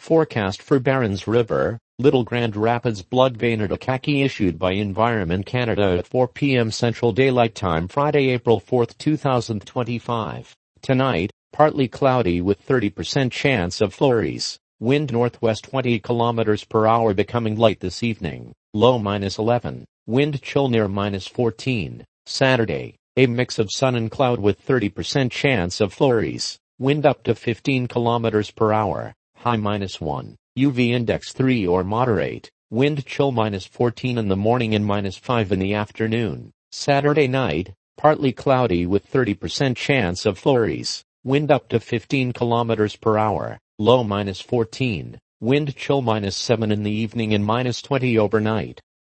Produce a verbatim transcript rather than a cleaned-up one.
Forecast for Barrens River, Little Grand Rapids Blood Vein at Akaki issued by Environment Canada at four p m Central Daylight Time Friday, April fourth, two thousand twenty-five. Tonight, partly cloudy with thirty percent chance of flurries. Wind northwest twenty kilometers per hour becoming light this evening. Low minus eleven. Wind chill near minus fourteen. Saturday, a mix of sun and cloud with thirty percent chance of flurries. Wind up to fifteen kilometers per hour. High minus one. U V index three or moderate. Wind chill minus fourteen in the morning and minus five in the afternoon. Saturday night, partly cloudy with thirty percent chance of flurries. Wind up to fifteen kilometers per hour. Low minus fourteen. Wind chill minus seven in the evening and minus twenty overnight.